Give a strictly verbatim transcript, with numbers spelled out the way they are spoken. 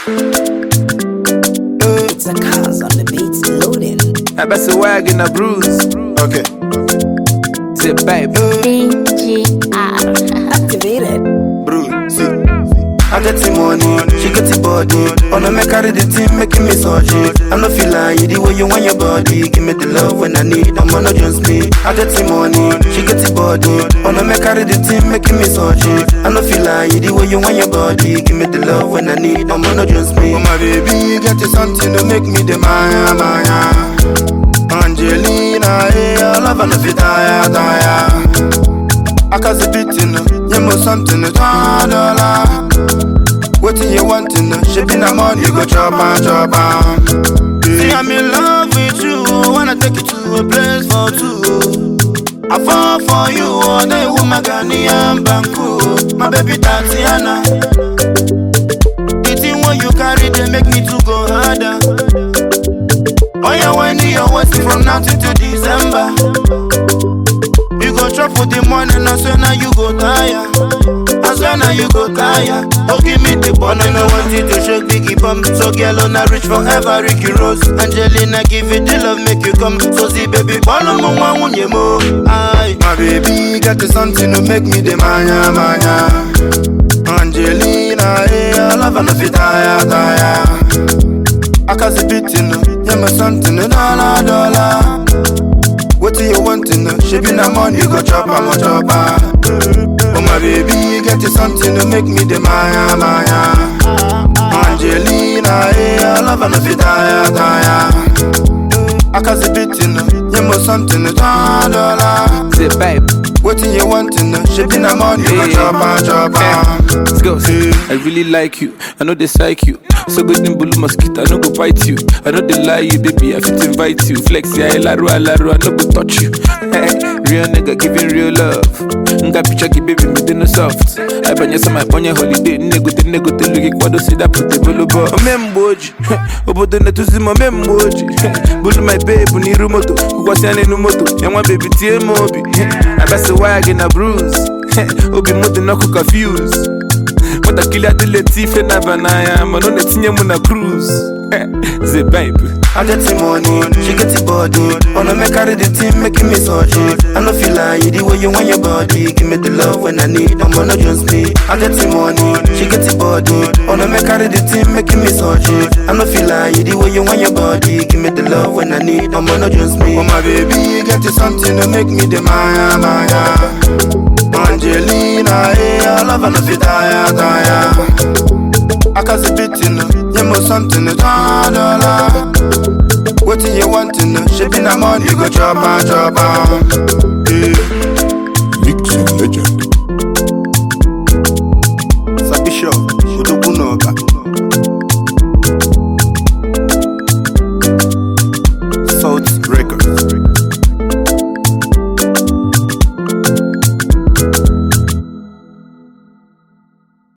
It's a cars on the beats loading. I bet a wagon a bruise. Okay. Zip babe. D G R Activated. Bruise. See. I get the money, she get the body. Wanna make carry the team, making me so shit. I no feel like you the way you want your body. Give me the love when I need, I'm not just me. I get the money, she get the body. Wanna make carry the team, making me so shit. I no feel like you the way you want your body. Give me the love when I need, I'm not just me. Oh my baby, get you something to make me the Maya, Maya. Angelina, hey, I love and fit tire, tire. I can see it in you know something to dollar. What you want to know? Shipping a money, you go chop and chop and. See, I'm in love with you. Wanna take you to a place for two. I fall for you all day, woman, Ghanaian Banku. My baby Tatiana. The thing when you carry, they make me to go harder. Oh, yeah, when you're waiting from now till December. You go chop for the money, and I swear now you go tire. I swear now you go tire. Oh, give me the bun, and I want you to shake biggie bum. So girl, on a rich forever, Ricky Rose. Angelina, give it the love, make you come. So see, baby, ball on my one when you move. Aye, my baby, got you something to make me the mania, mania. Angelina, hey, I love and I fit tire, tire. I can see it, you know. Yeah, my something, a dollar, dollar. What do you want to know? She be na money, you go chop, I'm a chopper. Oh my baby, get you something to make me the Maya, Maya. Angelina, hey, I love and I fit tire, tire. I can see it, you know. You must something to dollar. Zip babe. What do you want to know? She be na money, you go chop, I'm a chopper. Let's go. I really like you. I know they psych you. So good in blue mosquito, I no go bite you. I know they lie you, baby. I fit invite you. Flex, yeah, laru, laru, I no go touch you. Hey, real nigga giving real love. Nga picture give baby me dey no soft. I bring you some my ponya holiday. Nego te nego te look kwado see that put the bolo bo. Memboji, obodo na tuzi mo memboji. Bulu my babe ni rumoto. Kukwasi ane numoto. Yamwa baby tie mobi. I best a wagon a bruise. Obi moto no ko confuse. What a killer the Latif and Navanaya, man on the Tinya Muna cruise. The babe. I get the money, she get the body. Wanna make carry the team, making me so shit. I no feel like you the way you want your body. Give me the love when I need, I'm not just me. I get the money, she get the body. Wanna make carry the team, making me so shit. I no feel like you the way you want your body. Give me the love when I need, I'm not just me. Oh my baby, get you something to make me the Maya, Maya. Angelina, hey, I love and I fit tire, tire. I can see it, you know. You must something to dollar. What do you want to know? She be na money, you go chop and chop and. Mixing legend. Sabisho, Udubunoba.